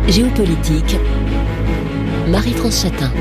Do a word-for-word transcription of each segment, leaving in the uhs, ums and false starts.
Géopolitique, Marie-France Chatin.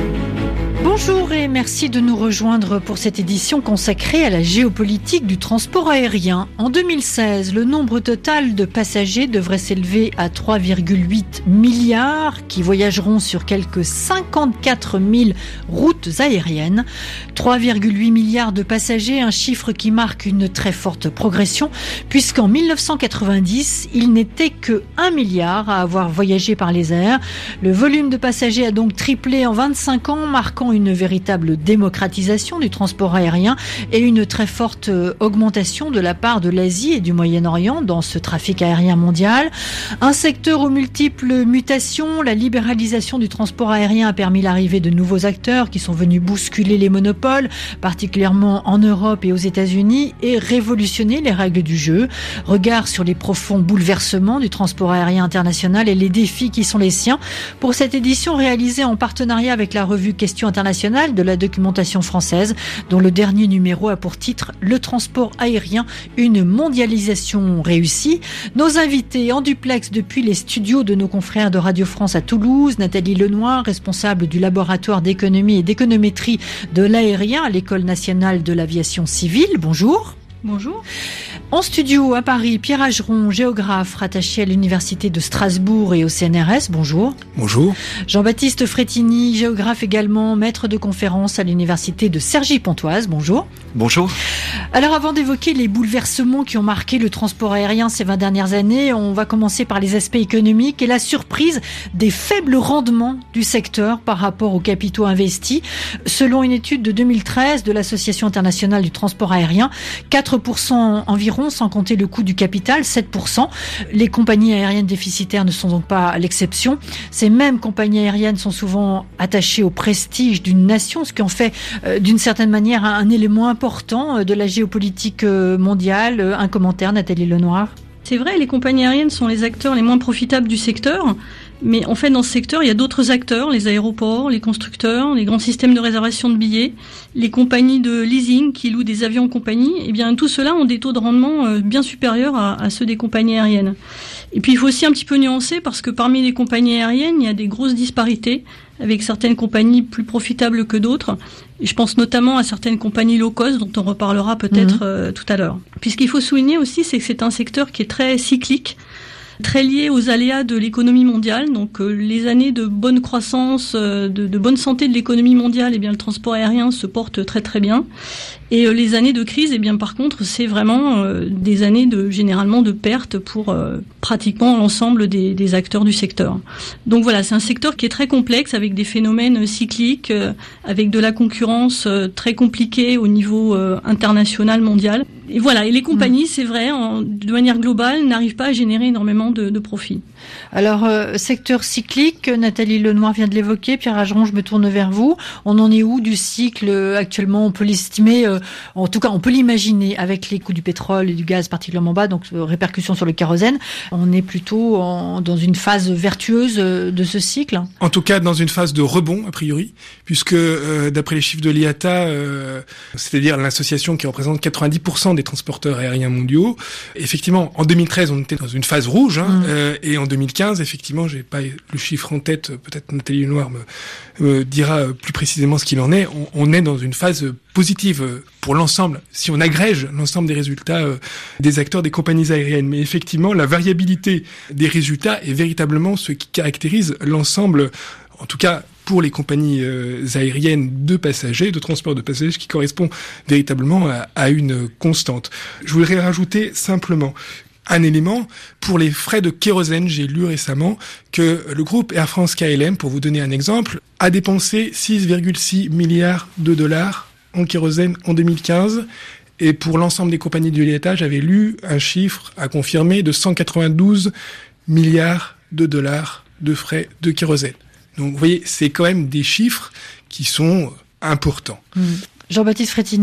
Bonjour et merci de nous rejoindre pour cette édition consacrée à la géopolitique du transport aérien. En deux mille seize, le nombre total de passagers devrait s'élever à trois virgule huit milliards qui voyageront sur quelques cinquante-quatre mille routes aériennes. trois virgule huit milliards de passagers, un chiffre qui marque une très forte progression puisqu'en dix-neuf cent quatre-vingt-dix, il n'était que un milliard à avoir voyagé par les airs. Le volume de passagers a donc triplé en vingt-cinq ans, marquant une véritable démocratisation du transport aérien et une très forte augmentation de la part de l'Asie et du Moyen-Orient dans ce trafic aérien mondial. Un secteur aux multiples mutations, la libéralisation du transport aérien a permis l'arrivée de nouveaux acteurs qui sont venus bousculer les monopoles, particulièrement en Europe et aux États-Unis, et révolutionner les règles du jeu. Regard sur les profonds bouleversements du transport aérien international et les défis qui sont les siens pour cette édition réalisée en partenariat avec la revue Questions internationales de la documentation française, dont le dernier numéro a pour titre « Le transport aérien, une mondialisation réussie ». Nos invités en duplex depuis les studios de nos confrères de Radio France à Toulouse, Nathalie Lenoir, responsable du laboratoire d'économie et d'économétrie de l'aérien à l'École nationale de l'aviation civile. Bonjour. Bonjour. En studio à Paris, Pierre Ageron, géographe rattaché à l'Université de Strasbourg et au C N R S. Bonjour. Bonjour. Jean-Baptiste Frétini, géographe également, maître de conférence à l'Université de Cergy-Pontoise. Bonjour. Bonjour. Alors avant d'évoquer les bouleversements qui ont marqué le transport aérien ces vingt dernières années, on va commencer par les aspects économiques et la surprise des faibles rendements du secteur par rapport aux capitaux investis. Selon une étude de deux mille treize de l'Association internationale du transport aérien, quatre pour cent environ, sans compter le coût du capital, sept pour cent. Les compagnies aériennes déficitaires ne sont donc pas l'exception. Ces mêmes compagnies aériennes sont souvent attachées au prestige d'une nation, ce qui en fait euh, d'une certaine manière un, un élément important de la géopolitique mondiale. Un commentaire, Nathalie Lenoir. C'est vrai, les compagnies aériennes sont les acteurs les moins profitables du secteur. Mais en fait, dans ce secteur, il y a d'autres acteurs, les aéroports, les constructeurs, les grands systèmes de réservation de billets, les compagnies de leasing qui louent des avions en compagnie. Eh bien, tout cela ont des taux de rendement bien supérieurs à, à ceux des compagnies aériennes. Et puis, il faut aussi un petit peu nuancer parce que parmi les compagnies aériennes, il y a des grosses disparités avec certaines compagnies plus profitables que d'autres. Et je pense notamment à certaines compagnies low cost dont on reparlera peut-être mmh. euh, tout à l'heure. Puis ce qu'il faut souligner aussi, c'est que c'est un secteur qui est très cyclique, très lié aux aléas de l'économie mondiale. Donc euh, les années de bonne croissance, euh, de, de bonne santé de l'économie mondiale, eh bien le transport aérien se porte très très bien. Et euh, les années de crise, eh bien par contre, c'est vraiment euh, des années de généralement de pertes pour euh, pratiquement l'ensemble des, des acteurs du secteur. Donc voilà, c'est un secteur qui est très complexe avec des phénomènes cycliques, euh, avec de la concurrence euh, très compliquée au niveau euh, international, mondial. Et voilà, et les compagnies, mmh. c'est vrai, en, de manière globale, n'arrivent pas à générer énormément de, de profit. Alors, euh, secteur cyclique, Nathalie Lenoir vient de l'évoquer, Pierre Ageron, je me tourne vers vous. On en est où du cycle actuellement? On peut l'estimer, euh, en tout cas on peut l'imaginer avec les coûts du pétrole et du gaz particulièrement bas, donc euh, répercussions sur le kérosène. On est plutôt en, dans une phase vertueuse euh, de ce cycle. En tout cas, dans une phase de rebond, a priori, puisque euh, d'après les chiffres de l'I A T A, euh, c'est-à-dire l'association qui représente quatre-vingt-dix pour cent des transporteurs aériens mondiaux, effectivement, en deux mille treize, on était dans une phase rouge, hein, mmh. euh, et en deux mille quinze, effectivement, j'ai pas le chiffre en tête, peut-être Nathalie Lenoir me, me dira plus précisément ce qu'il en est, on, on est dans une phase positive pour l'ensemble, si on agrège l'ensemble des résultats euh, des acteurs des compagnies aériennes. Mais effectivement, la variabilité des résultats est véritablement ce qui caractérise l'ensemble, en tout cas pour les compagnies euh, aériennes de passagers, de transport de passagers, qui correspond véritablement à, à une constante. Je voudrais rajouter simplement un élément, pour les frais de kérosène, j'ai lu récemment que le groupe Air France K L M, pour vous donner un exemple, a dépensé six virgule six milliards de dollars en kérosène en deux mille quinze. Et pour l'ensemble des compagnies de l'I A T A, j'avais lu un chiffre à confirmer de cent quatre-vingt-douze milliards de dollars de frais de kérosène. Donc vous voyez, c'est quand même des chiffres qui sont importants. Mmh. Jean-Baptiste Frétini.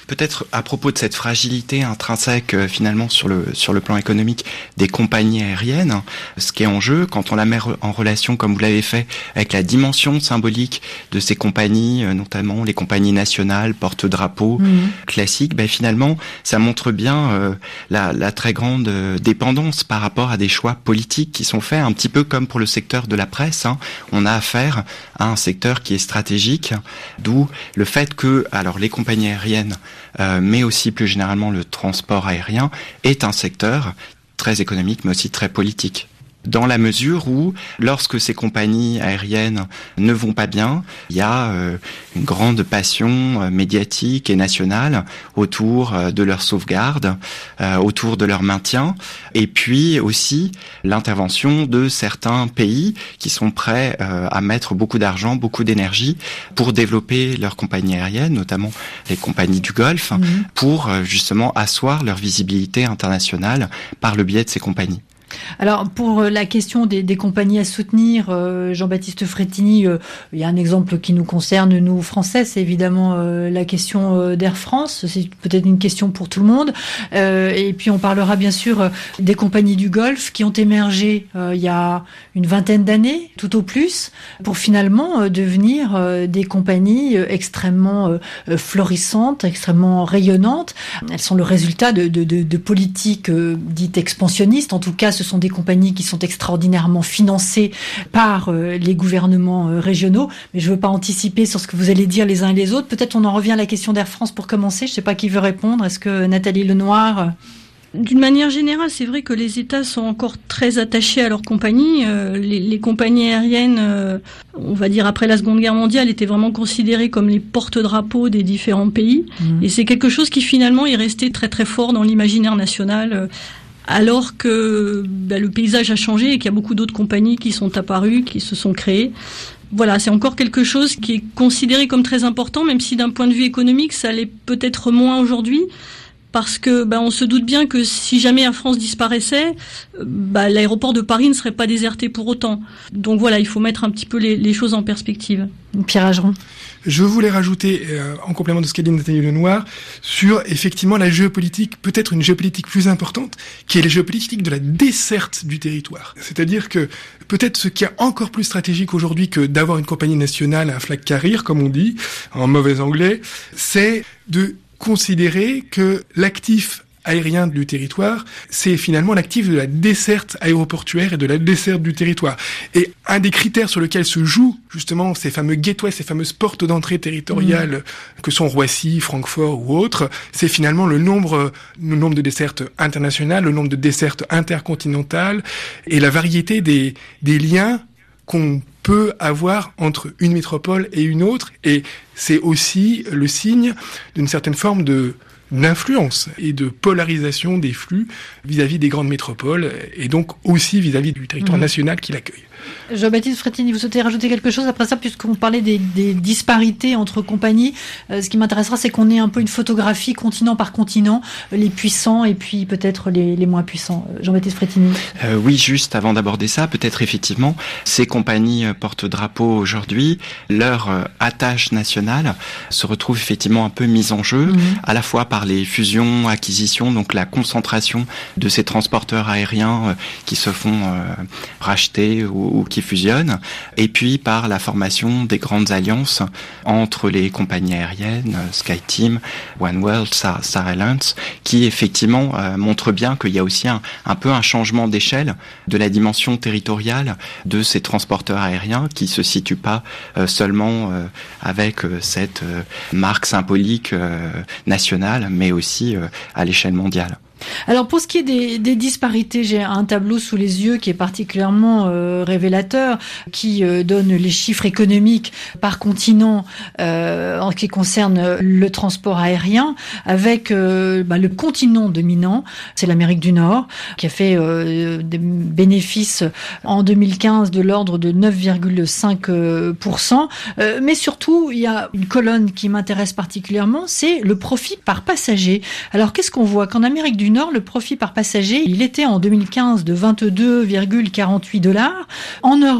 Peut-être à propos de cette fragilité intrinsèque euh, finalement sur le sur le plan économique des compagnies aériennes, ce qui est en jeu quand on la met en relation, comme vous l'avez fait, avec la dimension symbolique de ces compagnies, euh, notamment les compagnies nationales, porte-drapeaux, mmh. classiques, ben finalement ça montre bien euh, la, la très grande euh, dépendance par rapport à des choix politiques qui sont faits, un petit peu comme pour le secteur de la presse. Hein. On a affaire à un secteur qui est stratégique, d'où le fait que alors les compagnies aériennes Euh, mais aussi plus généralement le transport aérien est un secteur très économique mais aussi très politique. Dans la mesure où, lorsque ces compagnies aériennes ne vont pas bien, il y a euh, une grande passion euh, médiatique et nationale autour euh, de leur sauvegarde, euh, autour de leur maintien, et puis aussi l'intervention de certains pays qui sont prêts euh, à mettre beaucoup d'argent, beaucoup d'énergie pour développer leurs compagnies aériennes, notamment les compagnies du Golfe, mmh. pour euh, justement asseoir leur visibilité internationale par le biais de ces compagnies. Alors, pour la question des, des compagnies à soutenir, euh, Jean-Baptiste Frétini, euh, il y a un exemple qui nous concerne, nous, Français, c'est évidemment euh, la question euh, d'Air France. C'est peut-être une question pour tout le monde. Euh, et puis, on parlera bien sûr euh, des compagnies du Golfe qui ont émergé euh, il y a une vingtaine d'années, tout au plus, pour finalement euh, devenir euh, des compagnies euh, extrêmement euh, florissantes, extrêmement rayonnantes. Elles sont le résultat de, de, de, de politiques euh, dites expansionnistes, en tout cas, ce sont des compagnies qui sont extraordinairement financées par euh, les gouvernements euh, régionaux. Mais je ne veux pas anticiper sur ce que vous allez dire les uns et les autres. Peut-être on en revient à la question d'Air France pour commencer. Je ne sais pas qui veut répondre. Est-ce que Nathalie Lenoir... D'une manière générale, c'est vrai que les États sont encore très attachés à leurs compagnies. Euh, les, les compagnies aériennes, euh, on va dire après la Seconde Guerre mondiale, étaient vraiment considérées comme les porte-drapeaux des différents pays. Mmh. Et c'est quelque chose qui finalement est resté très très fort dans l'imaginaire national. Euh, alors que bah, le paysage a changé et qu'il y a beaucoup d'autres compagnies qui sont apparues, qui se sont créées. Voilà, c'est encore quelque chose qui est considéré comme très important, même si d'un point de vue économique, ça l'est peut-être moins aujourd'hui, parce que bah, on se doute bien que si jamais Air France disparaissait, bah, l'aéroport de Paris ne serait pas déserté pour autant. Donc voilà, il faut mettre un petit peu les, les choses en perspective. Pierre Ageron. Je voulais rajouter, euh, en complément de ce qu'a dit Nathalie Lenoir, sur effectivement la géopolitique, peut-être une géopolitique plus importante, qui est la géopolitique de la desserte du territoire. C'est-à-dire que peut-être ce qui est encore plus stratégique aujourd'hui que d'avoir une compagnie nationale, un flag carrier, comme on dit, en mauvais anglais, c'est de considérer que l'actif aérien du territoire, c'est finalement l'actif de la desserte aéroportuaire et de la desserte du territoire. Et un des critères sur lesquels se jouent justement ces fameux gateways, ces fameuses portes d'entrée territoriales mmh. que sont Roissy, Francfort ou autres, c'est finalement le nombre, le nombre de dessertes internationales, le nombre de dessertes intercontinentales et la variété des, des liens qu'on peut avoir entre une métropole et une autre. Et c'est aussi le signe d'une certaine forme de d'influence et de polarisation des flux vis-à-vis des grandes métropoles et donc aussi vis-à-vis du territoire mmh. national qui l'accueille. Jean-Baptiste Frétini, vous souhaitez rajouter quelque chose après ça, puisqu'on parlait des, des disparités entre compagnies. Euh, ce qui m'intéressera, c'est qu'on ait un peu une photographie continent par continent, les puissants et puis peut-être les, les moins puissants. Jean-Baptiste Frétini. Euh, oui, juste avant d'aborder ça, peut-être effectivement, ces compagnies porte-drapeaux aujourd'hui, leur euh, attache nationale se retrouve effectivement un peu mise en jeu, mmh. à la fois par les fusions, acquisitions, donc la concentration de ces transporteurs aériens euh, qui se font euh, racheter ou ou qui fusionnent, et puis par la formation des grandes alliances entre les compagnies aériennes, SkyTeam, OneWorld, Star, Star Alliance, qui effectivement euh, montrent bien qu'il y a aussi un, un peu un changement d'échelle de la dimension territoriale de ces transporteurs aériens qui se situent pas euh, seulement euh, avec euh, cette euh, marque symbolique euh, nationale, mais aussi euh, à l'échelle mondiale. Alors pour ce qui est des, des disparités, j'ai un tableau sous les yeux qui est particulièrement euh, révélateur, qui euh, donne les chiffres économiques par continent euh, en ce qui concerne le transport aérien, avec euh, bah, le continent dominant, c'est l'Amérique du Nord, qui a fait euh, des bénéfices en deux mille quinze de l'ordre de neuf virgule cinq pour cent. Euh, mais surtout, il y a une colonne qui m'intéresse particulièrement, c'est le profit par passager. Alors qu'est-ce qu'on voit qu'en Amérique du Nord, le profit par passager, il était en deux mille quinze de vingt-deux virgule quarante-huit dollars. En Europe,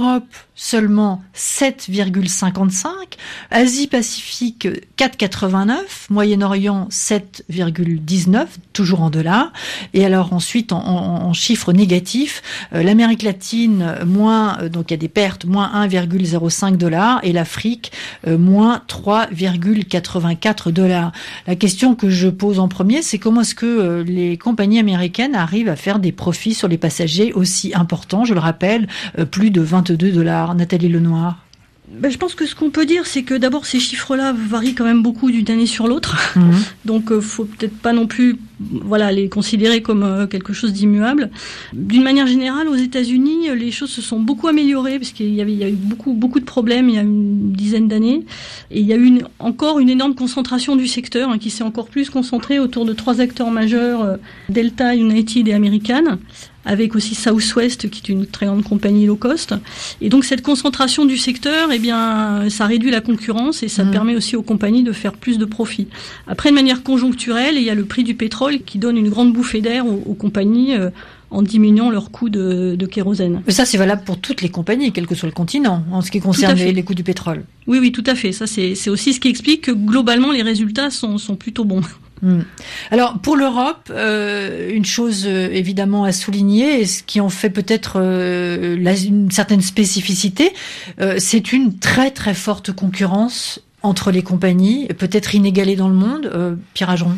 seulement sept virgule cinquante-cinq, Asie-Pacifique quatre virgule quatre-vingt-neuf, Moyen-Orient sept virgule dix-neuf, toujours en dollars, et alors ensuite en, en, en chiffres négatifs, euh, l'Amérique latine moins, euh, donc il y a des pertes, moins un virgule zéro cinq dollars, et l'Afrique euh, moins trois virgule quatre-vingt-quatre dollars. La question que je pose en premier, c'est comment est-ce que euh, les compagnies américaines arrivent à faire des profits sur les passagers aussi importants, je le rappelle, euh, plus de vingt-deux dollars. Nathalie Lenoir. Ben, je pense que ce qu'on peut dire, c'est que d'abord ces chiffres-là varient quand même beaucoup d'une année sur l'autre. Mmh. Donc, euh, faut peut-être pas non plus, voilà, les considérer comme euh, quelque chose d'immuable. D'une manière générale, aux États-Unis, les choses se sont beaucoup améliorées parce qu'il y avait, il y a eu beaucoup, beaucoup de problèmes il y a une dizaine d'années, et il y a eu une, encore une énorme concentration du secteur hein, qui s'est encore plus concentrée autour de trois acteurs majeurs euh, Delta, United et American, avec aussi Southwest qui est une très grande compagnie low cost. Et donc cette concentration du secteur, eh bien, ça réduit la concurrence et ça mmh. permet aussi aux compagnies de faire plus de profits. Après, de manière conjoncturelle, il y a le prix du pétrole qui donne une grande bouffée d'air aux, aux compagnies euh, en diminuant leur coût de, de kérosène. Mais ça, c'est valable pour toutes les compagnies, quel que soit le continent, en ce qui concerne les, les coûts du pétrole. Oui, oui, tout à fait. Ça, c'est, c'est aussi ce qui explique que globalement, les résultats sont, sont plutôt bons. Mmh. Alors pour l'Europe, euh, une chose euh, évidemment à souligner, et ce qui en fait peut-être euh, la, une certaine spécificité, euh, c'est une très très forte concurrence entre les compagnies, peut-être inégalée dans le monde. Euh, Pierre Ageron.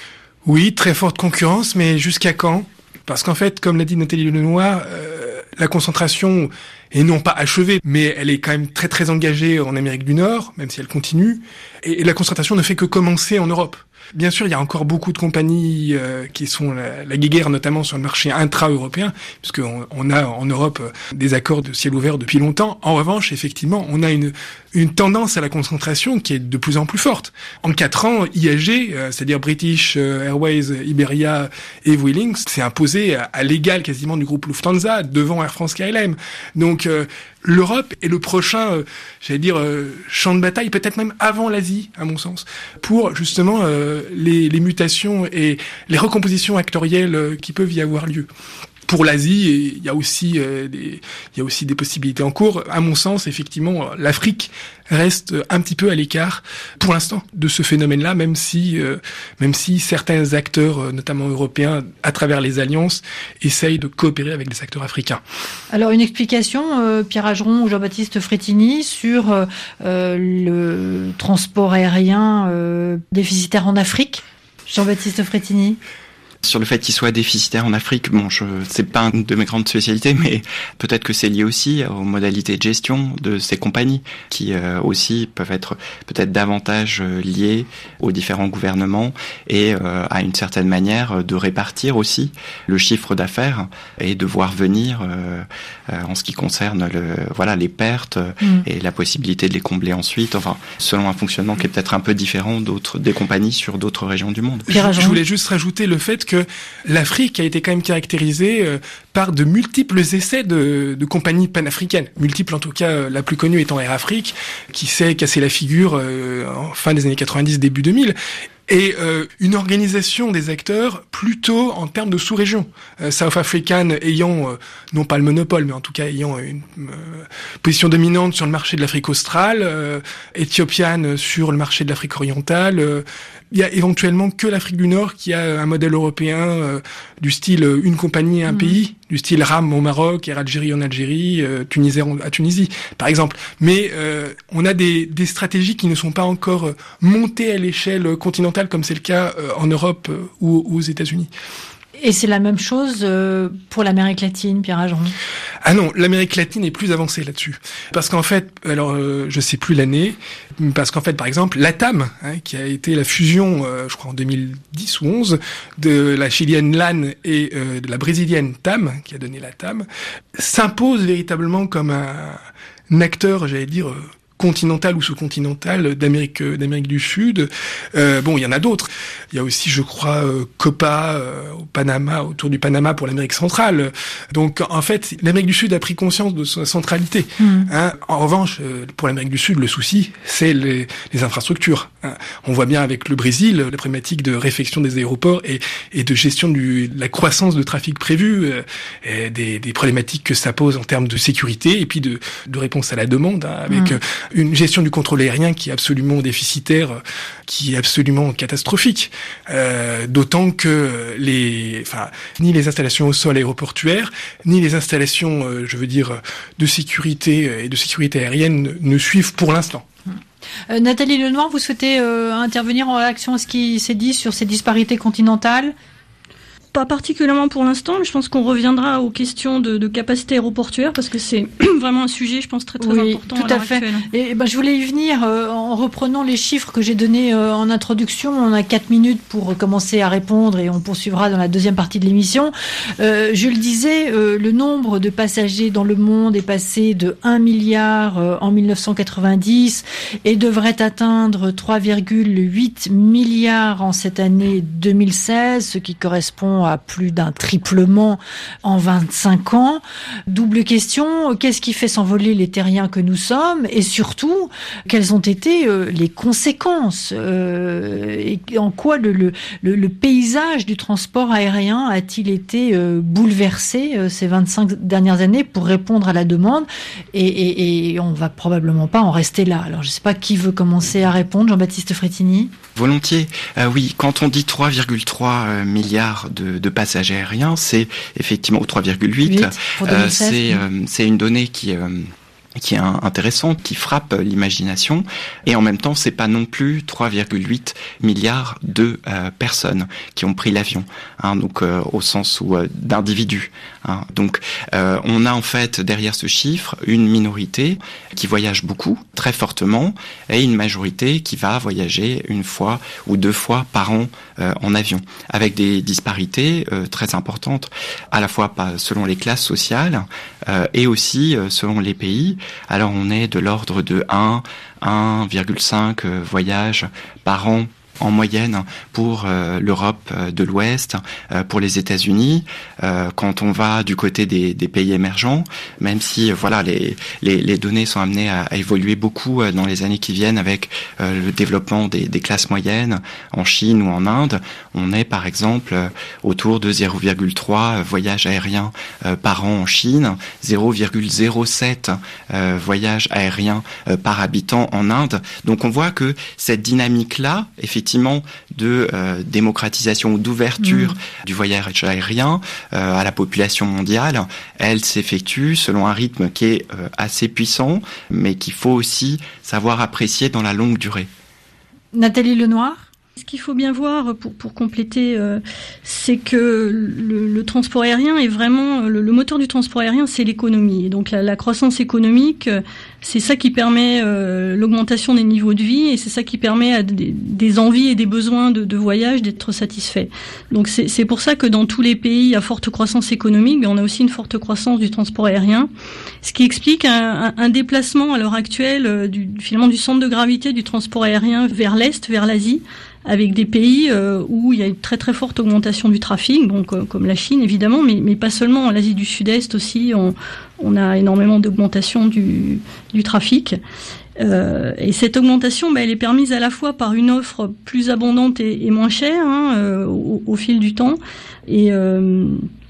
Oui, très forte concurrence, mais jusqu'à quand ? Parce qu'en fait, comme l'a dit Nathalie Lenoir, euh, la concentration est non pas achevée, mais elle est quand même très très engagée en Amérique du Nord, même si elle continue, et, et la concentration ne fait que commencer en Europe. Bien sûr, il y a encore beaucoup de compagnies euh, qui sont la, la guéguerre, notamment sur le marché intra-européen, puisqu'on on a en Europe euh, des accords de ciel ouvert depuis longtemps. En revanche, effectivement, on a une, une tendance à la concentration qui est de plus en plus forte. En quatre ans, I A G, euh, c'est-à-dire British Airways, Iberia et Vueling, s'est imposé à, à l'égal quasiment du groupe Lufthansa, devant Air France K L M. Donc, euh, l'Europe est le prochain, euh, j'allais dire, euh, champ de bataille, peut-être même avant l'Asie, à mon sens, pour justement euh, les, les mutations et les recompositions actorielles euh, qui peuvent y avoir lieu. Pour l'Asie, il y a aussi euh, des, il y a aussi des possibilités en cours. À mon sens, effectivement, l'Afrique reste un petit peu à l'écart pour l'instant de ce phénomène-là, même si, euh, même si certains acteurs, notamment européens, à travers les alliances, essayent de coopérer avec les acteurs africains. Alors une explication, euh, Pierre Ageron ou Jean-Baptiste Frétini, sur euh, le transport aérien euh, déficitaire en Afrique. Jean-Baptiste Frétini. Sur le fait qu'il soit déficitaire en Afrique, bon, je, c'est pas une de mes grandes spécialités, mais peut-être que c'est lié aussi aux modalités de gestion de ces compagnies, qui euh, aussi peuvent être peut-être davantage euh, liées aux différents gouvernements et euh, à une certaine manière de répartir aussi le chiffre d'affaires et de voir venir euh, euh, en ce qui concerne le, voilà, les pertes mmh. et la possibilité de les combler ensuite, enfin, selon un fonctionnement qui est peut-être un peu différent d'autres, des compagnies sur d'autres régions du monde. Je, je voulais juste rajouter le fait que que l'Afrique a été quand même caractérisée euh, par de multiples essais de, de compagnies panafricaines. Multiples en tout cas, euh, la plus connue étant Air Afrique, qui s'est cassé la figure euh, en fin des années quatre-vingt-dix, début deux mille. Et euh, une organisation des acteurs plutôt en termes de sous-région. Euh, South African ayant, euh, non pas le monopole, mais en tout cas ayant une euh, position dominante sur le marché de l'Afrique australe, euh, Ethiopian sur le marché de l'Afrique orientale. Euh, il y a éventuellement que l'Afrique du Nord qui a un modèle européen euh, du style euh, une compagnie, un mmh. pays, du style RAM au Maroc, Air Algérie en Algérie, euh, Tunisie à Tunisie, par exemple. Mais euh, on a des, des stratégies qui ne sont pas encore euh, montées à l'échelle continentale, comme c'est le cas euh, en Europe euh, ou, ou aux États-Unis. Et c'est la même chose euh, pour l'Amérique latine, Pierre Ageron. Ah non, l'Amérique latine est plus avancée là-dessus. Parce qu'en fait, alors euh, je sais plus l'année, parce qu'en fait, par exemple, LATAM, hein, qui a été la fusion, euh, je crois en deux mille dix ou onze, de la chilienne LAN et euh, de la brésilienne T A M, qui a donné LATAM, s'impose véritablement comme un, un acteur, j'allais dire, euh, continentale ou sous-continentale d'Amérique d'Amérique du Sud. Euh, bon, il y en a d'autres. Il y a aussi, je crois, euh, Copa euh, au Panama, autour du Panama pour l'Amérique centrale. Donc, en fait, l'Amérique du Sud a pris conscience de sa centralité. Mmh. Hein. En revanche, euh, pour l'Amérique du Sud, le souci, c'est les, les infrastructures. Hein. On voit bien avec le Brésil la problématique de réfection des aéroports et, et de gestion du, de la croissance de trafic prévu, euh, et des, des problématiques que ça pose en termes de sécurité et puis de, de réponse à la demande, hein, avec mmh. une gestion du contrôle aérien qui est absolument déficitaire, qui est absolument catastrophique. Euh, d'autant que les, enfin, ni les installations au sol aéroportuaires, ni les installations, euh, je veux dire, de sécurité et de sécurité aérienne ne suivent pour l'instant. Euh, Nathalie Lenoir, vous souhaitez euh, intervenir en réaction à ce qui s'est dit sur ces disparités continentales ? Pas particulièrement pour l'instant, mais je pense qu'on reviendra aux questions de, de capacité aéroportuaire parce que c'est vraiment un sujet, je pense, très très oui, important tout à l'heure à fait. actuelle. Et ben, je voulais y venir euh, en reprenant les chiffres que j'ai donnés euh, en introduction. On a quatre minutes pour commencer à répondre et on poursuivra dans la deuxième partie de l'émission. Euh, je le disais, euh, le nombre de passagers dans le monde est passé de un milliard euh, en mille neuf cent quatre-vingt-dix et devrait atteindre trois virgule huit milliards en cette année deux mille seize, ce qui correspond à plus d'un triplement en vingt-cinq ans. Double question, qu'est-ce qui fait s'envoler les terriens que nous sommes et surtout, quelles ont été euh, les conséquences euh, et en quoi le, le, le, le paysage du transport aérien a-t-il été euh, bouleversé euh, ces vingt-cinq dernières années pour répondre à la demande et, et, et on va probablement pas en rester là. Alors je sais pas qui veut commencer à répondre, Jean-Baptiste Frétini. Volontiers. Euh, oui, quand on dit trois virgule trois milliards de, de passagers aériens, c'est effectivement, ou trois virgule huit, euh, c'est, euh, c'est une donnée qui... Euh, qui est intéressante, qui frappe l'imagination, et en même temps, c'est pas non plus trois virgule huit milliards de euh, personnes qui ont pris l'avion, hein, donc euh, au sens où euh, d'individus. Hein. Donc, euh, on a en fait derrière ce chiffre une minorité qui voyage beaucoup, très fortement, et une majorité qui va voyager une fois ou deux fois par an euh, en avion, avec des disparités euh, très importantes, à la fois pas selon les classes sociales euh, et aussi euh, selon les pays. Alors on est de l'ordre de un, un virgule cinq euh, voyages par an en moyenne pour euh, l'Europe de l'Ouest, euh, pour les États-Unis. Euh, quand on va du côté des, des pays émergents, même si euh, voilà les, les, les données sont amenées à, à évoluer beaucoup euh, dans les années qui viennent avec euh, le développement des, des classes moyennes en Chine ou en Inde, on est par exemple euh, autour de zéro virgule trois voyages aériens euh, par an en Chine, zéro virgule zéro sept euh, voyages aériens euh, par habitant en Inde. Donc on voit que cette dynamique-là, effectivement, de euh, démocratisation ou d'ouverture mmh. du voyage aérien euh, à la population mondiale, elle s'effectue selon un rythme qui est euh, assez puissant, mais qu'il faut aussi savoir apprécier dans la longue durée. Nathalie Lenoir ? Ce qu'il faut bien voir, pour, pour compléter, euh, c'est que le, le transport aérien est vraiment... Le, le moteur du transport aérien, c'est l'économie. Et donc la, la croissance économique, c'est ça qui permet euh, l'augmentation des niveaux de vie et c'est ça qui permet à des, des envies et des besoins de, de voyage d'être satisfaits. Donc c'est, c'est pour ça que dans tous les pays à forte croissance économique, mais on a aussi une forte croissance du transport aérien, ce qui explique un, un, un déplacement à l'heure actuelle du, finalement du centre de gravité du transport aérien vers l'Est, vers l'Asie, avec des pays euh, où il y a une très très forte augmentation du trafic, donc euh, comme la Chine évidemment, mais, mais pas seulement, en Asie du Sud-Est aussi, on, on a énormément d'augmentation du, du trafic. Euh, et cette augmentation, bah, elle est permise à la fois par une offre plus abondante et, et moins chère hein, euh, au, au fil du temps, et, euh,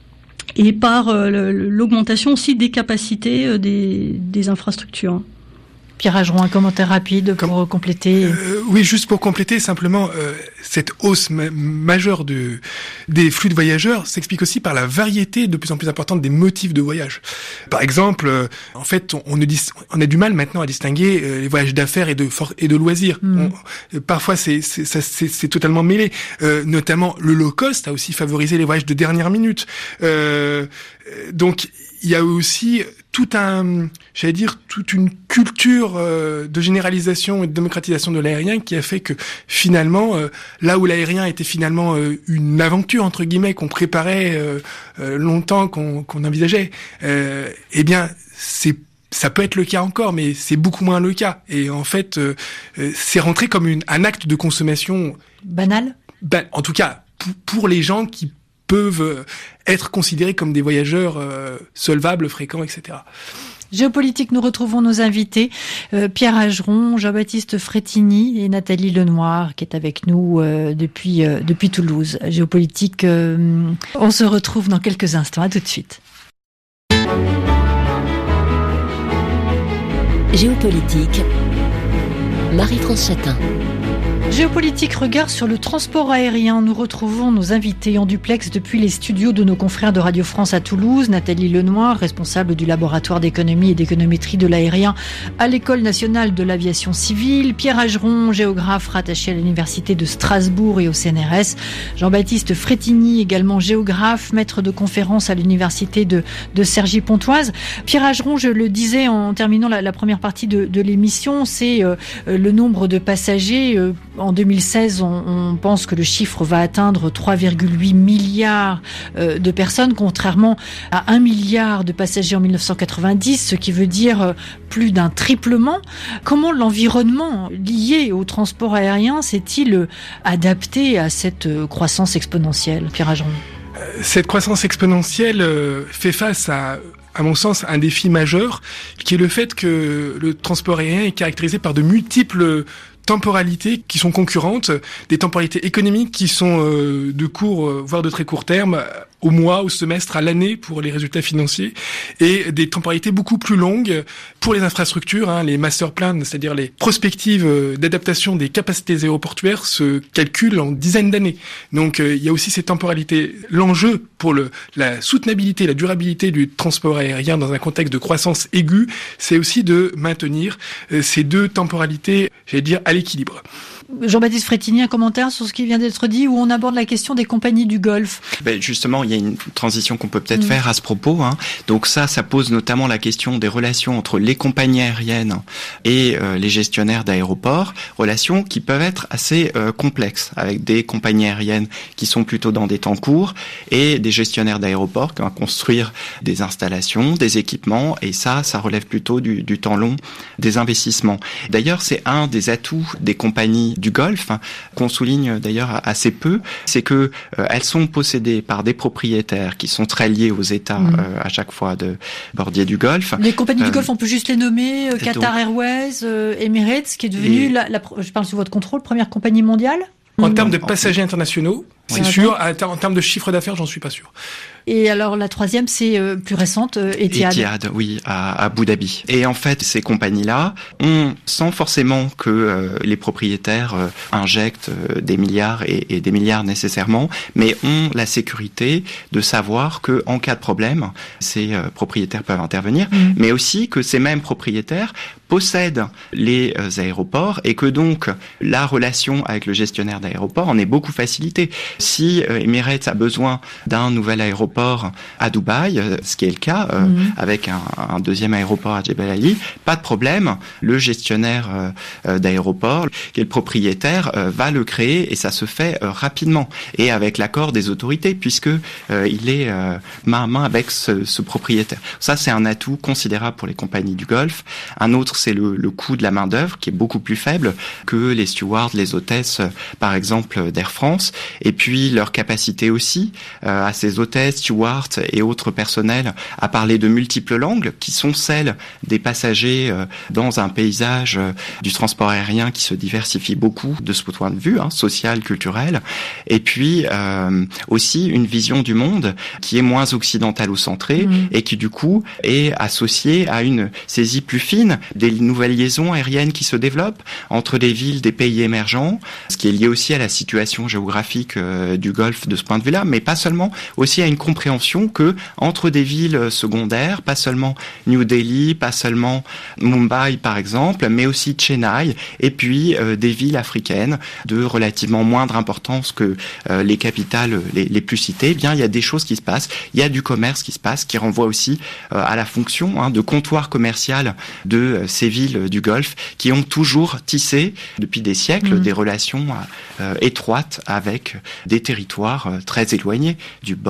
et par euh, l'augmentation aussi des capacités euh, des, des infrastructures. Pierre Ageron, un commentaire rapide pour Comme, compléter. Euh, oui, juste pour compléter, simplement, euh, cette hausse ma- majeure de, des flux de voyageurs s'explique aussi par la variété de plus en plus importante des motifs de voyage. Par exemple, euh, en fait, on, on, ne dis- on a du mal maintenant à distinguer euh, les voyages d'affaires et de, for- et de loisirs. Mmh. On, euh, parfois, c'est, c'est, ça, c'est, c'est totalement mêlé. Euh, notamment, le low cost a aussi favorisé les voyages de dernière minute. Euh, donc, il y a aussi tout un, j'allais dire, toute une culture euh, de généralisation et de démocratisation de l'aérien qui a fait que finalement, euh, là où l'aérien était finalement euh, une aventure entre guillemets qu'on préparait euh, euh, longtemps, qu'on, qu'on envisageait, euh, eh bien, c'est Ça peut être le cas encore, mais c'est beaucoup moins le cas. Et en fait, euh, c'est rentré comme une, un acte de consommation banal. Ben, en tout cas, pour, pour les gens qui peuvent être considérés comme des voyageurs euh, solvables, fréquents, et cetera. Géopolitique, nous retrouvons nos invités, euh, Pierre Ageron, Jean-Baptiste Frétigny et Nathalie Lenoir, qui est avec nous euh, depuis euh, depuis Toulouse. Géopolitique, euh, on se retrouve dans quelques instants. À tout de suite. Géopolitique, Marie-France Chatin. Géopolitique, regard sur le transport aérien. Nous retrouvons nos invités en duplex depuis les studios de nos confrères de Radio France à Toulouse. Nathalie Lenoir, responsable du laboratoire d'économie et d'économétrie de l'aérien à l'École nationale de l'aviation civile. Pierre Ageron, géographe rattaché à l'Université de Strasbourg et au C N R S. Jean-Baptiste Frétigny, également géographe, maître de conférence à l'Université de, de Cergy-Pontoise. Pierre Ageron, je le disais en terminant la, la première partie de, de l'émission, c'est euh, le nombre de passagers. Euh, En deux mille seize, on, on pense que le chiffre va atteindre trois virgule huit milliards euh, de personnes, contrairement à un milliard de passagers en mille neuf cent quatre-vingt-dix, ce qui veut dire euh, plus d'un triplement. Comment l'environnement lié au transport aérien s'est-il euh, adapté à cette euh, croissance exponentielle, Pierre Ageron ? Cette croissance exponentielle euh, fait face à... à mon sens, un défi majeur, qui est le fait que le transport aérien est caractérisé par de multiples temporalités qui sont concurrentes, des temporalités économiques qui sont euh, de court, euh, voire de très court terme, au mois, au semestre, à l'année pour les résultats financiers, et des temporalités beaucoup plus longues pour les infrastructures, hein, les master plans, c'est-à-dire les prospectives d'adaptation des capacités aéroportuaires se calculent en dizaines d'années. Donc euh, il y a aussi ces temporalités. L'enjeu pour le, la soutenabilité, la durabilité du transport aérien dans un contexte de croissance aiguë, c'est aussi de maintenir euh, ces deux temporalités, j'allais dire, à l'équilibre. Jean-Baptiste Frétigny, un commentaire sur ce qui vient d'être dit, où on aborde la question des compagnies du Golfe. Ben justement, il y a une transition qu'on peut peut-être mmh. faire à ce propos. Hein. Donc ça, ça pose notamment la question des relations entre les compagnies aériennes et euh, les gestionnaires d'aéroports, relations qui peuvent être assez euh, complexes, avec des compagnies aériennes qui sont plutôt dans des temps courts et des gestionnaires d'aéroports qui vont construire des installations, des équipements, et ça, ça relève plutôt du, du temps long, des investissements. D'ailleurs, c'est un des atouts des compagnies du Golfe, hein, qu'on souligne d'ailleurs assez peu, c'est que euh, elles sont possédées par des propriétaires qui sont très liés aux États mmh. euh, à chaque fois de bordier du Golfe. Les compagnies euh, du Golfe, on peut juste les nommer, euh, Qatar donc, Airways, euh, Emirates, qui est devenue, et... la, la, je parle sous votre contrôle, première compagnie mondiale. En mmh. termes de passagers internationaux, c'est oui. sûr. En termes de chiffre d'affaires, j'en suis pas sûr. Et alors la troisième, c'est euh, plus récente, euh, Etihad. Etihad, oui, à, à Abu Dhabi. Et en fait, ces compagnies-là ont, sans forcément que euh, les propriétaires euh, injectent euh, des milliards et, et des milliards nécessairement, mais ont la sécurité de savoir que en cas de problème, ces euh, propriétaires peuvent intervenir, mmh. mais aussi que ces mêmes propriétaires possèdent les euh, aéroports et que donc la relation avec le gestionnaire d'aéroport en est beaucoup facilitée. Si euh, Emirates a besoin d'un nouvel aéroport à Dubaï, ce qui est le cas euh, mmh. avec un, un deuxième aéroport à Jebel Ali, pas de problème. Le gestionnaire euh, d'aéroport, qui est le propriétaire, euh, va le créer et ça se fait euh, rapidement et avec l'accord des autorités puisque euh, il est euh, main à main avec ce, ce propriétaire. Ça, c'est un atout considérable pour les compagnies du Golfe. Un autre, c'est le, le coût de la main d'œuvre qui est beaucoup plus faible que les stewards, les hôtesses, par exemple d'Air France, et puis leur capacité aussi euh, à ces hôtesses, stewards et autres personnels à parler de multiples langues qui sont celles des passagers euh, dans un paysage euh, du transport aérien qui se diversifie beaucoup de ce point de vue, hein, social, culturel, et puis euh, aussi une vision du monde qui est moins occidentalo-centrée mmh. et qui du coup est associée à une saisie plus fine des nouvelles liaisons aériennes qui se développent entre les villes des pays émergents, ce qui est lié aussi à la situation géographique euh, du Golfe de ce point de vue-là, mais pas seulement, aussi à une compréhension que entre des villes secondaires, pas seulement New Delhi, pas seulement Mumbai par exemple, mais aussi Chennai, et puis euh, des villes africaines de relativement moindre importance que euh, les capitales les, les plus citées, eh bien il y a des choses qui se passent, il y a du commerce qui se passe, qui renvoie aussi euh, à la fonction hein, de comptoir commercial de euh, ces villes du Golfe, qui ont toujours tissé depuis des siècles mmh. des relations euh, étroites avec des territoires euh, très éloignés du bord du Golfe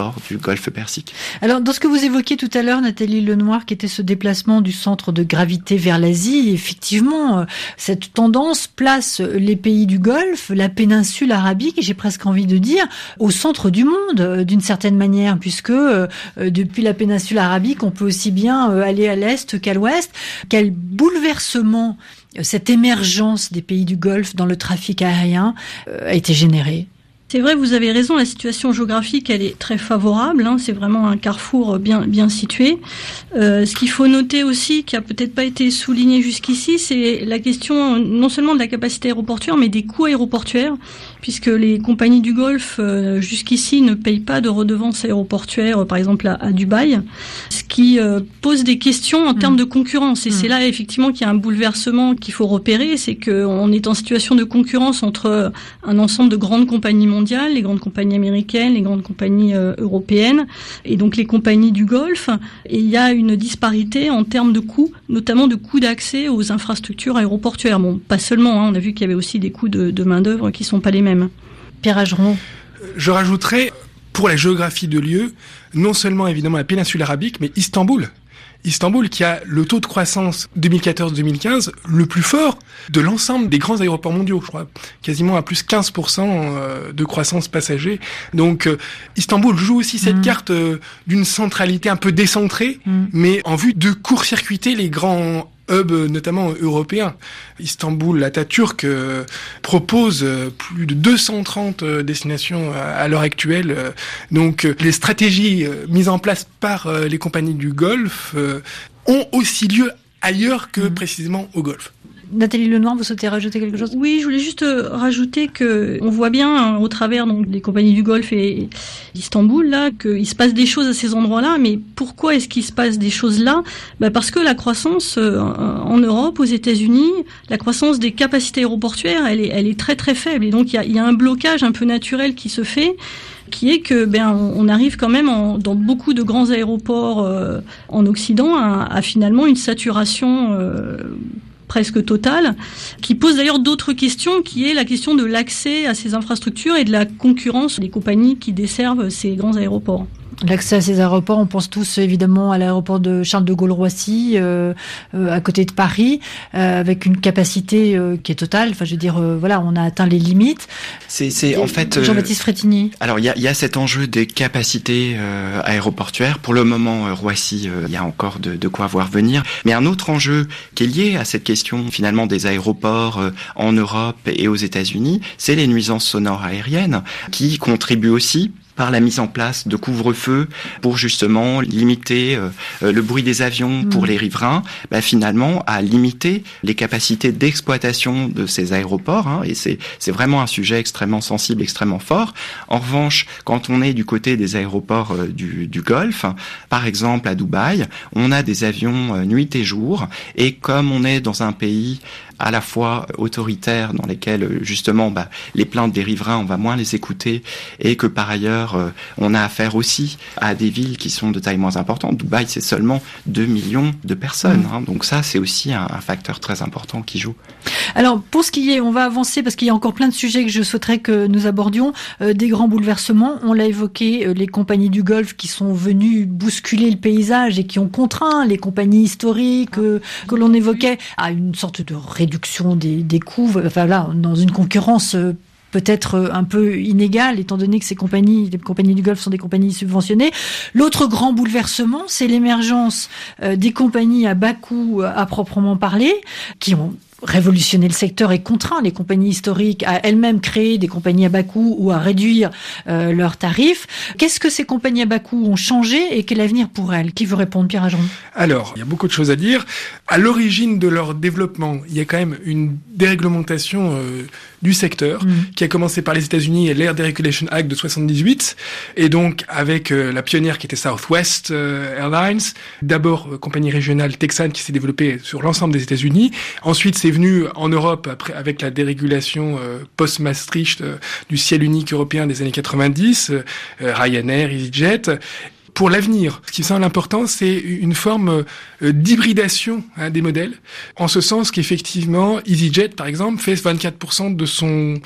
golfe Persique. Alors, dans ce que vous évoquiez tout à l'heure, Nathalie Lenoir, qui était ce déplacement du centre de gravité vers l'Asie, effectivement, cette tendance place les pays du Golfe, la péninsule arabique, j'ai presque envie de dire, au centre du monde, d'une certaine manière, puisque euh, depuis la péninsule arabique, on peut aussi bien euh, aller à l'est qu'à l'ouest. Quel bouleversement cette émergence des pays du Golfe dans le trafic aérien euh, a été générée? C'est vrai, vous avez raison, la situation géographique, elle est très favorable, hein, c'est vraiment un carrefour bien bien situé. Euh, ce qu'il faut noter aussi, qui a peut-être pas été souligné jusqu'ici, c'est la question non seulement de la capacité aéroportuaire, mais des coûts aéroportuaires, puisque les compagnies du Golfe, euh, jusqu'ici, ne payent pas de redevances aéroportuaires, par exemple à, à Dubaï, ce qui euh, pose des questions en mmh. termes de concurrence. Et mmh. c'est là, effectivement, qu'il y a un bouleversement qu'il faut repérer, c'est qu'on est en situation de concurrence entre un ensemble de grandes compagnies mondiales, les grandes compagnies américaines, les grandes compagnies euh, européennes, et donc les compagnies du Golfe. Et il y a une disparité en termes de coûts, notamment de coûts d'accès aux infrastructures aéroportuaires. Bon, pas seulement, hein, on a vu qu'il y avait aussi des coûts de, de main-d'œuvre qui sont pas les mêmes. Pierre Ageron. Je rajouterais, pour la géographie de lieu, non seulement évidemment la péninsule arabique, mais Istanbul. Istanbul qui a le taux de croissance deux mille quatorze deux mille quinze le plus fort de l'ensemble des grands aéroports mondiaux, je crois, quasiment à plus quinze pour cent de croissance passager. Donc euh, Istanbul joue aussi cette mmh. carte euh, d'une centralité un peu décentrée, mmh. mais en vue de court-circuiter les grands hub notamment européen. Istanbul, Atatürk euh, propose euh, plus de deux cent trente euh, destinations à, à l'heure actuelle. Euh, donc euh, les stratégies euh, mises en place par euh, les compagnies du Golfe euh, ont aussi lieu ailleurs que mmh. précisément au Golfe. Nathalie Lenoir, vous souhaitez rajouter quelque chose? Oui, je voulais juste rajouter que on voit bien hein, au travers donc des compagnies du Golfe et d'Istanbul là qu'il se passe des choses à ces endroits-là. Mais pourquoi est-ce qu'il se passe des choses là? Bah parce que la croissance euh, en Europe, aux États-Unis, la croissance des capacités aéroportuaires, elle est, elle est très très faible. Et donc il y a, il y a un blocage un peu naturel qui se fait, qui est que ben on arrive quand même en, dans beaucoup de grands aéroports euh, en Occident à, à finalement une saturation euh, presque totale, qui pose d'ailleurs d'autres questions, qui est la question de l'accès à ces infrastructures et de la concurrence des compagnies qui desservent ces grands aéroports. L'accès à ces aéroports, on pense tous évidemment à l'aéroport de Charles de Gaulle-Roissy, euh, euh, à côté de Paris, euh, avec une capacité euh, qui est totale. Enfin, je veux dire, euh, voilà, on a atteint les limites. C'est, c'est en fait. Jean-Baptiste Frétigny. Euh, alors, il y a, y a cet enjeu des capacités euh, aéroportuaires. Pour le moment, euh, Roissy, il euh, y a encore de, de quoi voir venir. Mais un autre enjeu qui est lié à cette question finalement des aéroports euh, en Europe et aux États-Unis, c'est les nuisances sonores aériennes, qui contribuent aussi par la mise en place de couvre-feu pour justement limiter euh, le bruit des avions pour mmh. les riverains, bah, finalement à limiter les capacités d'exploitation de ces aéroports, hein, et c'est, c'est vraiment un sujet extrêmement sensible, extrêmement fort. En revanche, quand on est du côté des aéroports euh, du, du Golfe, par exemple à Dubaï, on a des avions euh, nuit et jour, et comme on est dans un pays à la fois autoritaire, dans lesquels justement bah, les plaintes des riverains, on va moins les écouter, et que par ailleurs euh, on a affaire aussi à des villes qui sont de taille moins importante. Dubaï, c'est seulement deux millions de personnes, mmh. hein, donc ça c'est aussi un, un facteur très important qui joue. Alors pour ce qui est, on va avancer parce qu'il y a encore plein de sujets que je souhaiterais que nous abordions, euh, des grands bouleversements, on l'a évoqué, euh, les compagnies du Golfe qui sont venues bousculer le paysage et qui ont contraint les compagnies historiques euh, que l'on évoquait à une sorte de réduction Des, des coûts, enfin là, dans une concurrence euh, peut-être un peu inégale, étant donné que ces compagnies, les compagnies du Golfe sont des compagnies subventionnées. L'autre grand bouleversement, c'est l'émergence euh, des compagnies à bas coût à proprement parler, qui ont révolutionner le secteur et contraint les compagnies historiques à elles-mêmes créer des compagnies à bas coût ou à réduire euh, leurs tarifs. Qu'est-ce que ces compagnies à bas coût ont changé et quel avenir pour elles? Qui veut répondre? Pierre Ageron. Alors, il y a beaucoup de choses à dire. À l'origine de leur développement, il y a quand même une déréglementation euh, du secteur mmh. qui a commencé par les États-Unis et l'Air Deregulation Act de soixante-dix-huit, et donc avec euh, la pionnière qui était Southwest euh, Airlines, d'abord euh, compagnie régionale texane qui s'est développée sur l'ensemble des États-Unis. Ensuite, c'est venu en Europe après avec la dérégulation euh, post-Maastricht euh, du ciel unique européen des années quatre-vingt-dix, euh, Ryanair, EasyJet. Pour l'avenir, ce qui me semble important, c'est une forme euh, d'hybridation hein, des modèles, en ce sens qu'effectivement, EasyJet, par exemple, fait vingt-quatre pour cent de son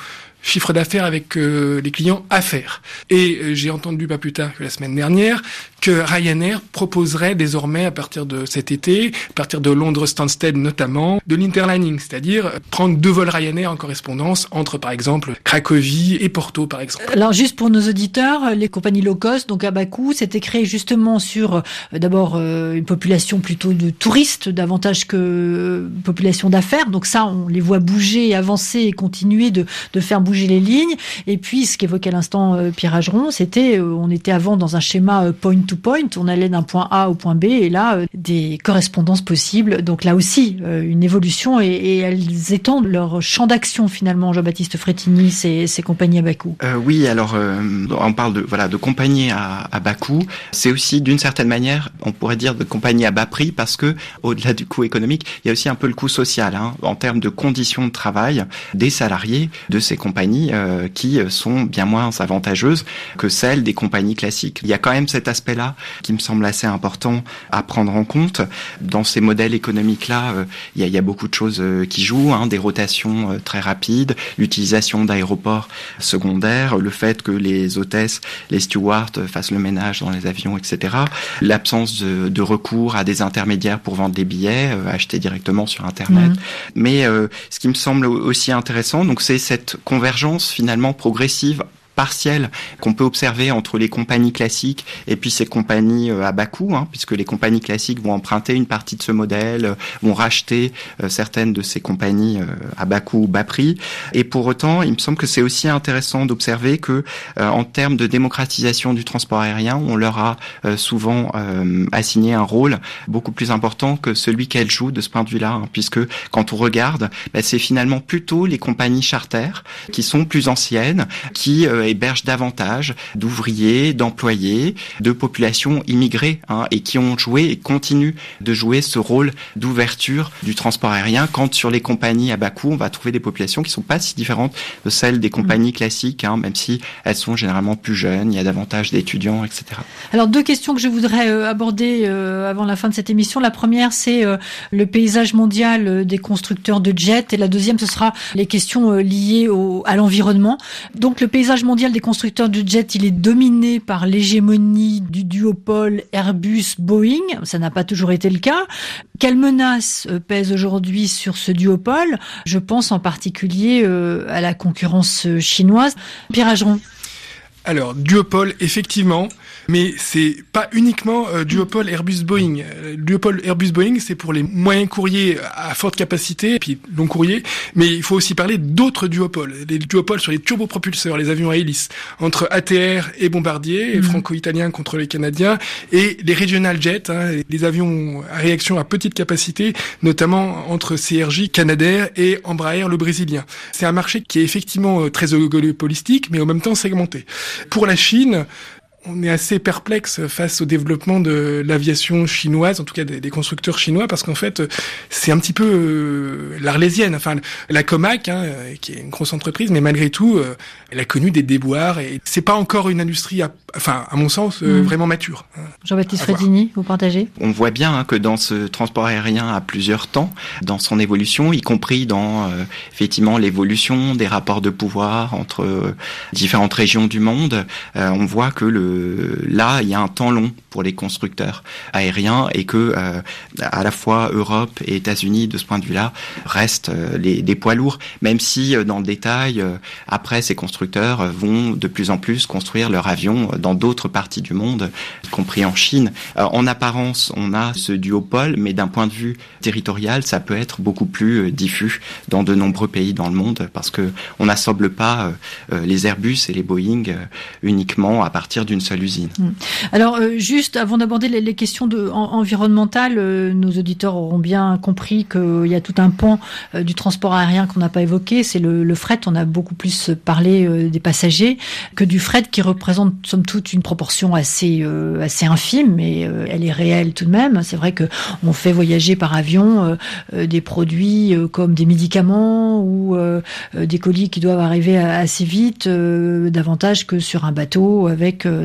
chiffre d'affaires avec euh, les clients affaires. Et euh, j'ai entendu pas plus tard que la semaine dernière que Ryanair proposerait désormais à partir de cet été, à partir de Londres Stansted notamment, de l'interlining, c'est-à-dire prendre deux vols Ryanair en correspondance entre par exemple Cracovie et Porto par exemple. Alors juste pour nos auditeurs, les compagnies low cost, donc à bas coût, c'était créé justement sur euh, d'abord euh, une population plutôt de touristes davantage que euh, population d'affaires. Donc ça, on les voit bouger, avancer et continuer de, de faire bouger les lignes. Et puis ce qu'évoquait à l'instant euh, Pierre Ageron, c'était euh, on était avant dans un schéma euh, point to point, on allait d'un point A au point B et là euh, des correspondances possibles. Donc là aussi euh, une évolution et, et elles étendent leur champ d'action finalement. Jean-Baptiste Frétini, ces, ces compagnies à bas coût. Euh, oui, alors euh, on parle de voilà de compagnies à, à bas coût. C'est aussi d'une certaine manière, on pourrait dire de compagnies à bas prix parce que au-delà du coût économique, il y a aussi un peu le coût social hein, en termes de conditions de travail des salariés de ces compagnies euh, qui sont bien moins avantageuses que celles des compagnies classiques. Il y a quand même cet aspect-là qui me semble assez important à prendre en compte. Dans ces modèles économiques-là, euh, il, y a, il y a beaucoup de choses euh, qui jouent, hein, des rotations euh, très rapides, l'utilisation d'aéroports secondaires, le fait que les hôtesses, les stewards fassent le ménage dans les avions, et cetera. L'absence de, de recours à des intermédiaires pour vendre des billets, euh, acheter directement sur Internet. Mmh. Mais euh, ce qui me semble aussi intéressant, donc c'est cette convergence finalement progressive partielle qu'on peut observer entre les compagnies classiques et puis ces compagnies à bas coût, hein, puisque les compagnies classiques vont emprunter une partie de ce modèle, vont racheter euh, certaines de ces compagnies euh, à bas coût ou bas prix. Et pour autant, il me semble que c'est aussi intéressant d'observer que, euh, en termes de démocratisation du transport aérien, on leur a euh, souvent euh, assigné un rôle beaucoup plus important que celui qu'elles jouent de ce point de vue-là, hein, puisque quand on regarde, bah, c'est finalement plutôt les compagnies charter qui sont plus anciennes, qui euh, hébergent davantage d'ouvriers, d'employés, de populations immigrées hein, et qui ont joué et continuent de jouer ce rôle d'ouverture du transport aérien quand sur les compagnies à bas coût, on va trouver des populations qui ne sont pas si différentes de celles des compagnies classiques, hein, même si elles sont généralement plus jeunes, il y a davantage d'étudiants, et cetera. Alors deux questions que je voudrais euh, aborder euh, avant la fin de cette émission. La première, c'est euh, le paysage mondial euh, des constructeurs de jets et la deuxième, ce sera les questions euh, liées au, à l'environnement. Donc le paysage mondial des constructeurs de jets, il est dominé par l'hégémonie du duopole Airbus-Boeing. Ça n'a pas toujours été le cas. Quelle menace pèse aujourd'hui sur ce duopole ? Je pense en particulier euh, à la concurrence chinoise. Pierre Ageron. Alors, duopole, effectivement, mais c'est pas uniquement euh, duopole Airbus-Boeing. Euh, duopole Airbus-Boeing, c'est pour les moyens courriers à forte capacité, et puis long courrier, mais il faut aussi parler d'autres duopoles. Les duopoles sur les turbopropulseurs, les avions à hélice, entre A T R et Bombardier, mmh. franco-italiens contre les Canadiens, et les regional jets, hein, les avions à réaction à petite capacité, notamment entre C R J, Canadair, et Embraer, le brésilien. C'est un marché qui est effectivement très oligopolistique, mais en même temps segmenté. Pour la Chine, on est assez perplexe face au développement de l'aviation chinoise, en tout cas des, des constructeurs chinois, parce qu'en fait, c'est un petit peu euh, l'Arlésienne. Enfin, la Comac, hein, qui est une grosse entreprise, mais malgré tout, euh, elle a connu des déboires et c'est pas encore une industrie, à, enfin, à mon sens, euh, mmh. vraiment mature. Hein. Jean-Baptiste Frétini, vous partagez ? On voit bien hein, que dans ce transport aérien à plusieurs temps, dans son évolution, y compris dans euh, effectivement l'évolution des rapports de pouvoir entre euh, différentes régions du monde, euh, on voit que le là, il y a un temps long pour les constructeurs aériens et que euh, à la fois Europe et États-Unis, de ce point de vue-là, restent euh, les, des poids lourds, même si euh, dans le détail, euh, après, ces constructeurs euh, vont de plus en plus construire leurs avions dans d'autres parties du monde, y compris en Chine. Euh, en apparence, on a ce duopole, mais d'un point de vue territorial, ça peut être beaucoup plus euh, diffus dans de nombreux pays dans le monde, parce que on n'assemble pas euh, les Airbus et les Boeing euh, uniquement à partir d'une seule usine. Alors, euh, juste avant d'aborder les, les questions de, en, environnementales, euh, nos auditeurs auront bien compris qu'il y a tout un pan euh, du transport aérien qu'on n'a pas évoqué, c'est le, le fret. On a beaucoup plus parlé euh, des passagers que du fret qui représente, somme toute, une proportion assez, euh, assez infime, mais euh, elle est réelle tout de même. C'est vrai qu'on fait voyager par avion euh, euh, des produits euh, comme des médicaments ou euh, euh, des colis qui doivent arriver assez vite, euh, davantage que sur un bateau avec euh,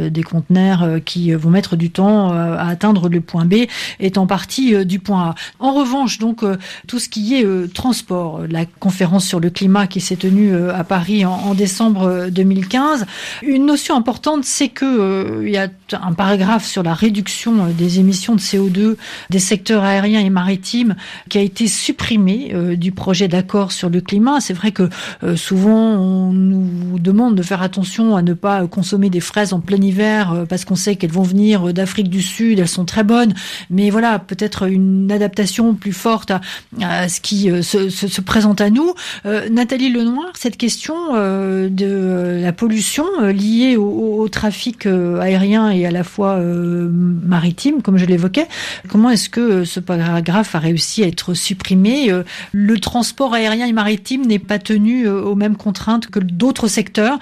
des conteneurs qui vont mettre du temps à atteindre le point B est en partie du point A. En revanche, donc, tout ce qui est transport, la conférence sur le climat qui s'est tenue à Paris en, en décembre deux mille quinze, une notion importante, c'est que euh, il y a un paragraphe sur la réduction des émissions de C O deux des secteurs aériens et maritimes qui a été supprimé euh, du projet d'accord sur le climat. C'est vrai que euh, souvent on nous demande de faire attention à ne pas consommer des fraises en plein hiver euh, parce qu'on sait qu'elles vont venir d'Afrique du Sud, elles sont très bonnes, mais voilà, peut-être une adaptation plus forte à, à ce qui euh, se, se, se présente à nous. Euh, Nathalie Lenoir, cette question euh, de la pollution euh, liée au, au trafic euh, aérien et à la fois euh, maritime, comme je l'évoquais, comment est-ce que ce paragraphe a réussi à être supprimé? euh, Le transport aérien et maritime n'est pas tenu euh, aux mêmes contraintes que d'autres secteurs.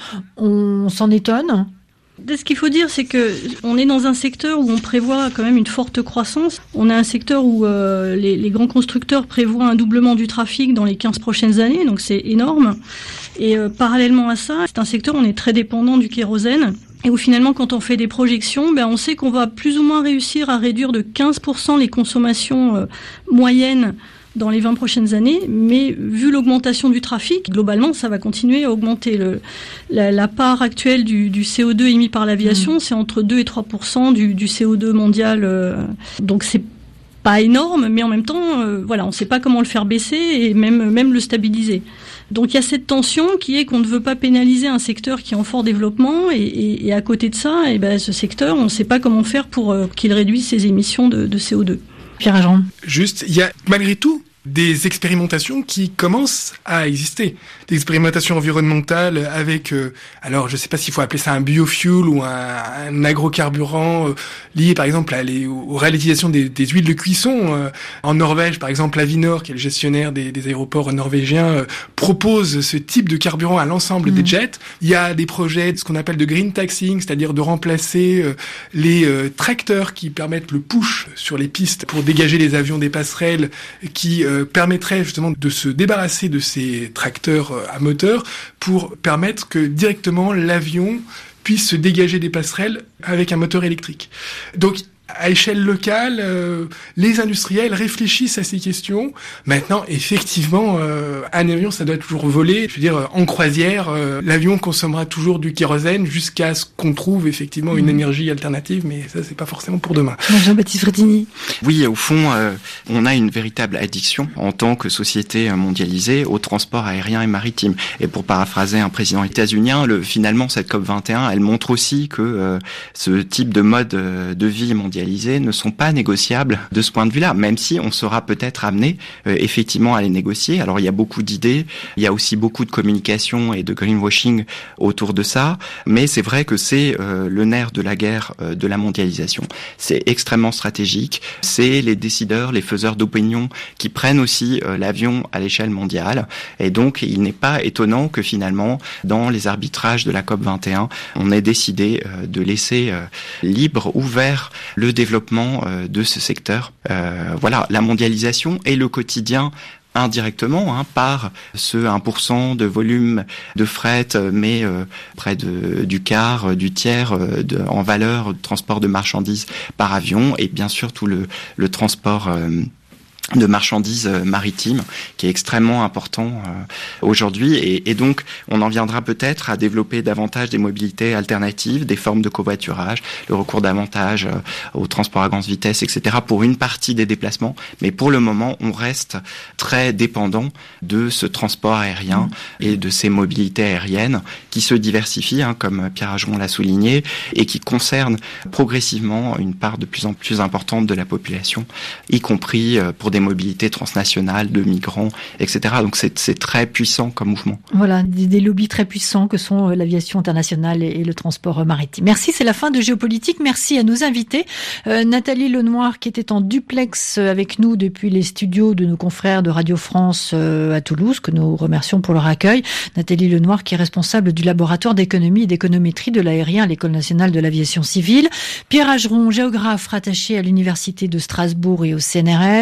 On s'en étonne? Ce qu'il faut dire, c'est que on est dans un secteur où on prévoit quand même une forte croissance. On a un secteur où euh, les, les grands constructeurs prévoient un doublement du trafic dans les quinze prochaines années, donc c'est énorme. Et euh, parallèlement à ça, c'est un secteur où on est très dépendant du kérosène. Et où finalement, quand on fait des projections, ben on sait qu'on va plus ou moins réussir à réduire de quinze pour cent les consommations euh, moyennes dans les vingt prochaines années, mais vu l'augmentation du trafic, globalement, ça va continuer à augmenter. Le, la, la part actuelle du, du C O deux émis par l'aviation, mmh. c'est entre deux et trois pour cent du, du C O deux mondial. Euh, donc c'est pas énorme, mais en même temps, euh, voilà, on ne sait pas comment le faire baisser et même, même le stabiliser. Donc il y a cette tension qui est qu'on ne veut pas pénaliser un secteur qui est en fort développement et, et, et à côté de ça, et ben, ce secteur, on ne sait pas comment faire pour euh, qu'il réduise ses émissions de, de C O deux. Pierre Ageron. Juste, il y a malgré tout des expérimentations qui commencent à exister. Des expérimentations environnementales avec, euh, alors je ne sais pas s'il faut appeler ça un biofuel ou un, un agrocarburant euh, lié par exemple à les, aux réalisations des, des huiles de cuisson. Euh, en Norvège, par exemple, Avinor, qui est le gestionnaire des, des aéroports norvégiens, euh, propose ce type de carburant à l'ensemble mmh. des jets. Il y a des projets, ce qu'on appelle de green taxing, c'est-à-dire de remplacer euh, les euh, tracteurs qui permettent le push sur les pistes pour dégager les avions des passerelles qui euh, permettrait justement de se débarrasser de ces tracteurs à moteur pour permettre que directement l'avion puisse se dégager des passerelles avec un moteur électrique. Donc à échelle locale, euh, les industriels réfléchissent à ces questions. Maintenant, effectivement, euh, un avion, ça doit toujours voler. Je veux dire, en croisière, euh, l'avion consommera toujours du kérosène jusqu'à ce qu'on trouve effectivement une mmh. énergie alternative, mais ça, c'est pas forcément pour demain. Jean-Baptiste Frétini. Oui, au fond, euh, on a une véritable addiction en tant que société mondialisée au transport aérien et maritime. Et pour paraphraser un président états-unien, le, finalement, cette C O P vingt et un, elle montre aussi que euh, ce type de mode de vie mondialisé ne sont pas négociables de ce point de vue-là, même si on sera peut-être amené euh, effectivement à les négocier. Alors il y a beaucoup d'idées, il y a aussi beaucoup de communication et de greenwashing autour de ça, mais c'est vrai que c'est euh, le nerf de la guerre euh, de la mondialisation. C'est extrêmement stratégique, c'est les décideurs, les faiseurs d'opinion qui prennent aussi euh, l'avion à l'échelle mondiale, et donc il n'est pas étonnant que finalement, dans les arbitrages de la C O P vingt et un, on ait décidé euh, de laisser euh, libre, ouvert, le développement euh, de ce secteur. Euh, voilà, la mondialisation et le quotidien indirectement hein, par ce un pour cent de volume de fret, mais euh, près de, du quart, du tiers euh, de, en valeur de transport de marchandises par avion, et bien sûr tout le, le transport euh, de marchandises maritimes qui est extrêmement important euh, aujourd'hui et, et donc on en viendra peut-être à développer davantage des mobilités alternatives, des formes de covoiturage, le recours davantage euh, au transport à grande vitesse, et cetera pour une partie des déplacements, mais pour le moment on reste très dépendant de ce transport aérien mmh. et de ces mobilités aériennes qui se diversifient, hein, comme Pierre Ageron l'a souligné, et qui concernent progressivement une part de plus en plus importante de la population, y compris euh, pour des mobilités transnationales, de migrants, et cetera. Donc c'est, c'est très puissant comme mouvement. Voilà, des, des lobbies très puissants que sont l'aviation internationale et, et le transport maritime. Merci, c'est la fin de Géopolitique. Merci à nos invités. Euh, Nathalie Lenoir qui était en duplex avec nous depuis les studios de nos confrères de Radio France euh, à Toulouse, que nous remercions pour leur accueil. Nathalie Lenoir qui est responsable du laboratoire d'économie et d'économétrie de l'aérien à l'École nationale de l'aviation civile. Pierre Ageron, géographe rattaché à l'Université de Strasbourg et au C N R S, et Jean-Baptiste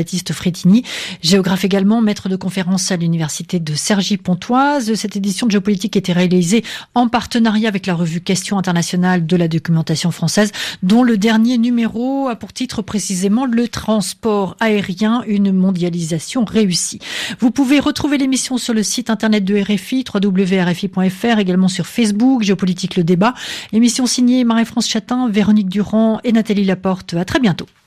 Jean-Baptiste Frétini, géographe également, maître de conférence à l'université de Cergy-Pontoise. Cette édition de Géopolitique était réalisée en partenariat avec la revue Questions internationales de la documentation française, dont le dernier numéro a pour titre précisément le transport aérien, une mondialisation réussie. Vous pouvez retrouver l'émission sur le site internet de R F I, w w w point r f i point f r, également sur Facebook, Géopolitique le débat. Émission signée Marie-France Chatin, Véronique Durand et Nathalie Laporte. À très bientôt.